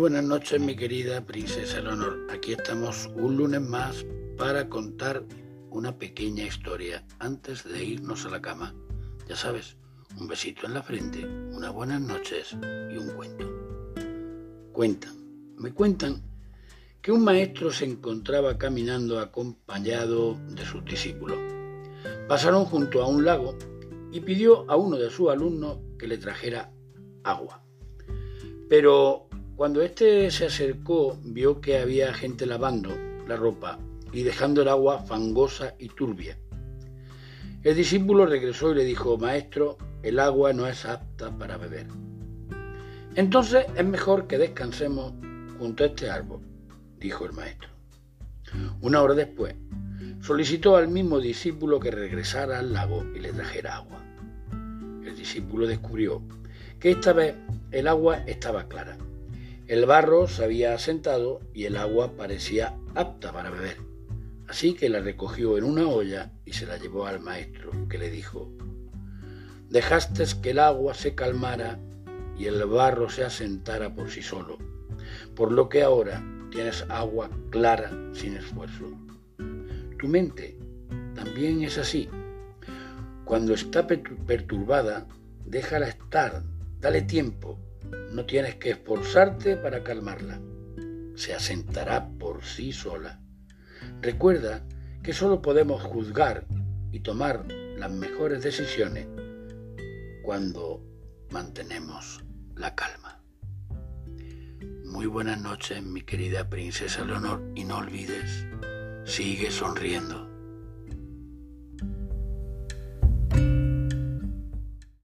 buenas noches, mi querida princesa Leonor. Aquí estamos un lunes más para contar una pequeña historia antes de irnos a la cama. Ya sabes, un besito en la frente, unas buenas noches y un cuento. Me cuentan que un maestro se encontraba caminando acompañado de sus discípulos. Pasaron junto a un lago y pidió a uno de sus alumnos que le trajera agua. Pero cuando éste se acercó, vio que había gente lavando la ropa y dejando el agua fangosa y turbia. El discípulo regresó y le dijo: «Maestro, el agua no es apta para beber. Entonces es mejor que descansemos junto a este árbol», dijo el maestro. Una hora después, solicitó al mismo discípulo que regresara al lago y le trajera agua. El discípulo descubrió que esta vez el agua estaba clara. El barro se había asentado y el agua parecía apta para beber. Así que la recogió en una olla y se la llevó al maestro, que le dijo: «Dejaste que el agua se calmara y el barro se asentara por sí solo, por lo que ahora tienes agua clara sin esfuerzo. Tu mente también es así. Cuando está perturbada, déjala estar, dale tiempo. No tienes que esforzarte para calmarla. Se asentará por sí sola. Recuerda que solo podemos juzgar y tomar las mejores decisiones cuando mantenemos la calma». Muy buenas noches, mi querida princesa Leonor, y no olvides, sigue sonriendo.